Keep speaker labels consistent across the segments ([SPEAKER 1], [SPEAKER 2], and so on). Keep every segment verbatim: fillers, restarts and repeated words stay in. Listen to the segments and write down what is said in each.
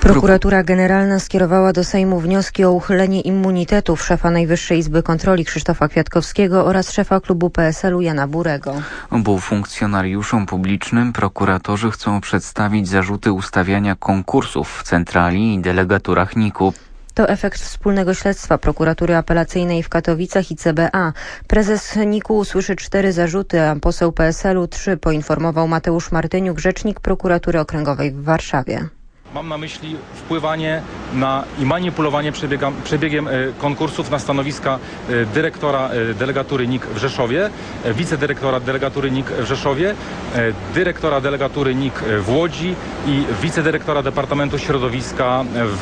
[SPEAKER 1] Prokuratura Generalna skierowała do Sejmu wnioski o uchylenie immunitetów szefa Najwyższej Izby Kontroli Krzysztofa Kwiatkowskiego oraz szefa klubu P S L u Jana Burego.
[SPEAKER 2] Obu funkcjonariuszom publicznym prokuratorzy chcą przedstawić zarzuty ustawiania konkursów w centrali i delegaturach N I K u.
[SPEAKER 1] To efekt wspólnego śledztwa Prokuratury Apelacyjnej w Katowicach i C B A. Prezes N I K u usłyszy cztery zarzuty, a poseł P S L u trzy, poinformował Mateusz Martyniuk, rzecznik Prokuratury Okręgowej w Warszawie.
[SPEAKER 3] Mam na myśli wpływanie na i manipulowanie przebiegam, przebiegiem konkursów na stanowiska dyrektora delegatury N I K w Rzeszowie, wicedyrektora delegatury N I K w Rzeszowie, dyrektora delegatury N I K w Łodzi i wicedyrektora Departamentu Środowiska w,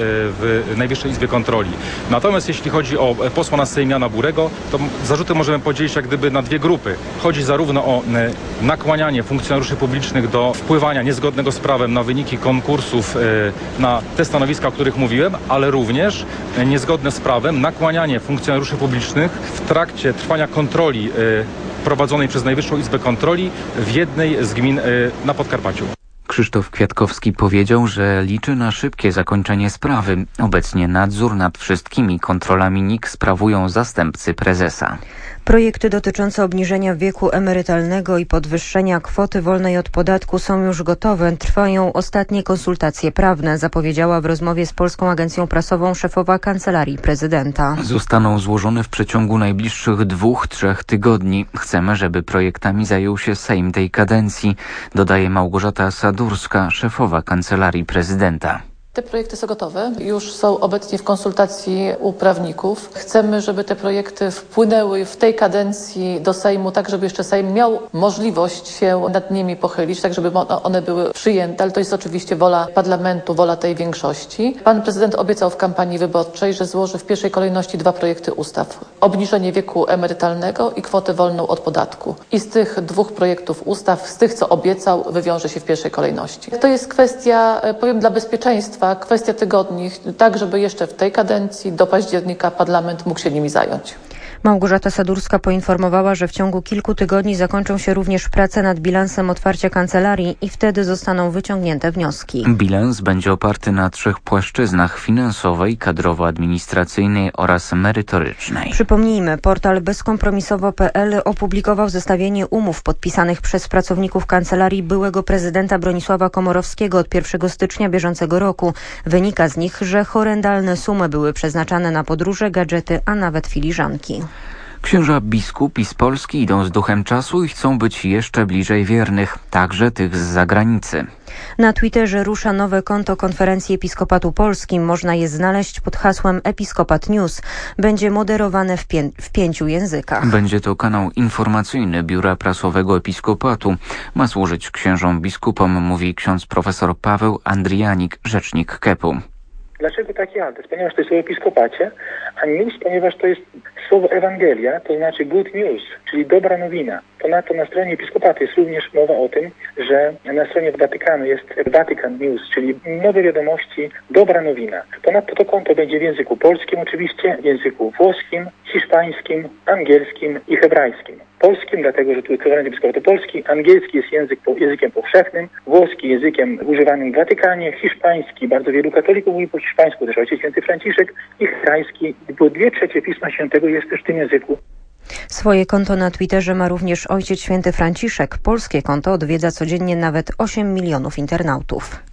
[SPEAKER 3] w Najwyższej Izbie Kontroli. Natomiast jeśli chodzi o posła na Sejm Jana Burego, to zarzuty możemy podzielić jak gdyby na dwie grupy. Chodzi zarówno o nakłanianie funkcjonariuszy publicznych do wpływania niezgodnego z prawem na wyniki konkursów na te stanowiska, o których mówiłem, ale również niezgodne z prawem nakłanianie funkcjonariuszy publicznych w trakcie trwania kontroli prowadzonej przez Najwyższą Izbę Kontroli w jednej z gmin na Podkarpaciu.
[SPEAKER 2] Krzysztof Kwiatkowski powiedział, że liczy na szybkie zakończenie sprawy. Obecnie nadzór nad wszystkimi kontrolami N I K sprawują zastępcy prezesa.
[SPEAKER 1] Projekty dotyczące obniżenia wieku emerytalnego i podwyższenia kwoty wolnej od podatku są już gotowe. Trwają ostatnie konsultacje prawne, zapowiedziała w rozmowie z Polską Agencją Prasową szefowa Kancelarii Prezydenta.
[SPEAKER 2] Zostaną złożone w przeciągu najbliższych dwóch, trzech tygodni. Chcemy, żeby projektami zajął się Sejm tej kadencji, dodaje Małgorzata Sadurska, szefowa Kancelarii Prezydenta.
[SPEAKER 4] Te projekty są gotowe, już są obecnie w konsultacji u prawników. Chcemy, żeby te projekty wpłynęły w tej kadencji do Sejmu, tak żeby jeszcze Sejm miał możliwość się nad nimi pochylić, tak żeby one były przyjęte, ale to jest oczywiście wola parlamentu, wola tej większości. Pan prezydent obiecał w kampanii wyborczej, że złoży w pierwszej kolejności dwa projekty ustaw. Obniżenie wieku emerytalnego i kwotę wolną od podatku. I z tych dwóch projektów ustaw, z tych co obiecał, wywiąże się w pierwszej kolejności. To jest kwestia, powiem, dla bezpieczeństwa, kwestia tygodni, tak żeby jeszcze w tej kadencji do października parlament mógł się nimi zająć.
[SPEAKER 1] Małgorzata Sadurska poinformowała, że w ciągu kilku tygodni zakończą się również prace nad bilansem otwarcia kancelarii i wtedy zostaną wyciągnięte wnioski.
[SPEAKER 2] Bilans będzie oparty na trzech płaszczyznach: finansowej, kadrowo-administracyjnej oraz merytorycznej.
[SPEAKER 1] Przypomnijmy, portal bezkompromisowo kropka p l opublikował zestawienie umów podpisanych przez pracowników kancelarii byłego prezydenta Bronisława Komorowskiego od pierwszego stycznia bieżącego roku. Wynika z nich, że horrendalne sumy były przeznaczane na podróże, gadżety, a nawet filiżanki.
[SPEAKER 2] Księża biskupi z Polski idą z duchem czasu i chcą być jeszcze bliżej wiernych, także tych z zagranicy.
[SPEAKER 1] Na Twitterze rusza nowe konto Konferencji Episkopatu Polski. Można je znaleźć pod hasłem Episkopat News. Będzie moderowane w, pię- w pięciu językach.
[SPEAKER 2] Będzie to kanał informacyjny Biura Prasowego Episkopatu. Ma służyć księżom biskupom, mówi ksiądz profesor Paweł Andrianik, rzecznik Kepu.
[SPEAKER 5] Dlaczego taki adres? Ponieważ to jest o episkopacie, a news, ponieważ to jest słowo Ewangelia, to znaczy good news, czyli dobra nowina. Ponadto na stronie episkopatu jest również mowa o tym, że na stronie Watykanu jest Vatican News, czyli nowe wiadomości, dobra nowina. Ponadto to konto będzie w języku polskim oczywiście, w języku włoskim, hiszpańskim, angielskim i hebrajskim. Polskim, dlatego że tu jest Konferencja Episkopatu Polski, angielski jest język, językiem powszechnym, włoski językiem używanym w Watykanie, hiszpański, bardzo wielu katolików mówi po hiszpańsku, też Ojciec Święty Franciszek, i hebrajski, bo dwie trzecie Pisma Świętego jest też w tym języku.
[SPEAKER 1] Swoje konto na Twitterze ma również Ojciec Święty Franciszek. Polskie konto odwiedza codziennie nawet osiem milionów internautów.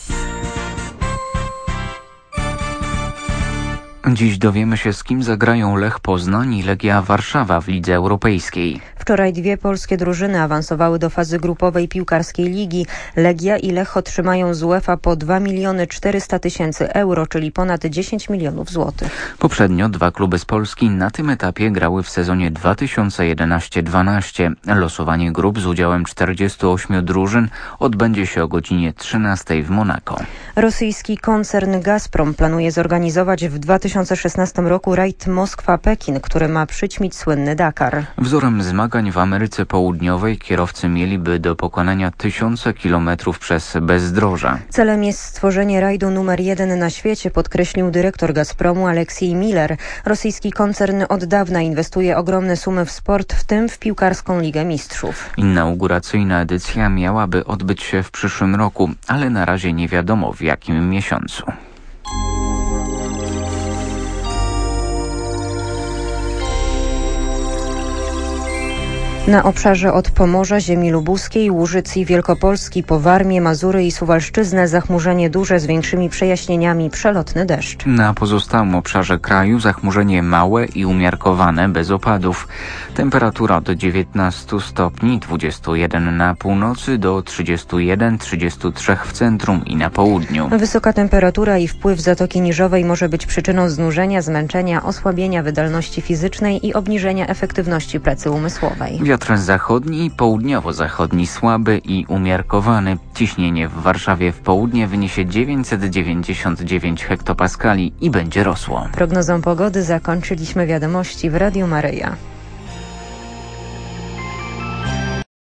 [SPEAKER 2] Dziś dowiemy się, z kim zagrają Lech Poznań i Legia Warszawa w Lidze Europejskiej.
[SPEAKER 1] Wczoraj dwie polskie drużyny awansowały do fazy grupowej piłkarskiej ligi. Legia i Lech otrzymają z UEFA po dwa miliony czterysta tysięcy euro, czyli ponad dziesięć milionów złotych.
[SPEAKER 2] Poprzednio dwa kluby z Polski na tym etapie grały w sezonie dwa tysiące jedenaście dwanaście. Losowanie grup z udziałem czterdziestu ośmiu drużyn odbędzie się o godzinie trzynastej w Monako.
[SPEAKER 1] Rosyjski koncern Gazprom planuje zorganizować w dwa tysiące tysiące szesnastym roku rajd Moskwa-Pekin, który ma przyćmić słynny Dakar.
[SPEAKER 2] Wzorem zmagań w Ameryce Południowej kierowcy mieliby do pokonania tysiące kilometrów przez bezdroża.
[SPEAKER 1] Celem jest stworzenie rajdu numer jeden na świecie, podkreślił dyrektor Gazpromu Aleksiej Miller. Rosyjski koncern od dawna inwestuje ogromne sumy w sport, w tym w piłkarską Ligę Mistrzów.
[SPEAKER 2] Inauguracyjna edycja miałaby odbyć się w przyszłym roku, ale na razie nie wiadomo w jakim miesiącu.
[SPEAKER 1] Na obszarze od Pomorza, ziemi lubuskiej, Łużyc i Wielkopolski po Warmię, Mazury i Suwalszczyznę zachmurzenie duże z większymi przejaśnieniami, przelotny deszcz.
[SPEAKER 2] Na pozostałym obszarze kraju zachmurzenie małe i umiarkowane, bez opadów. Temperatura od dziewiętnastu stopni, dwudziestu jeden na północy do trzydziestu jeden trzydziestu trzy w centrum i na południu.
[SPEAKER 1] Wysoka temperatura i wpływ Zatoki Niżowej może być przyczyną znużenia, zmęczenia, osłabienia wydolności fizycznej i obniżenia efektywności pracy umysłowej.
[SPEAKER 2] Wiatr zachodni i południowo-zachodni słaby i umiarkowany. Ciśnienie w Warszawie w południe wyniesie dziewięćset dziewięćdziesiąt dziewięć hektopaskali i będzie rosło.
[SPEAKER 1] Prognozą pogody zakończyliśmy wiadomości w Radiu Maryja.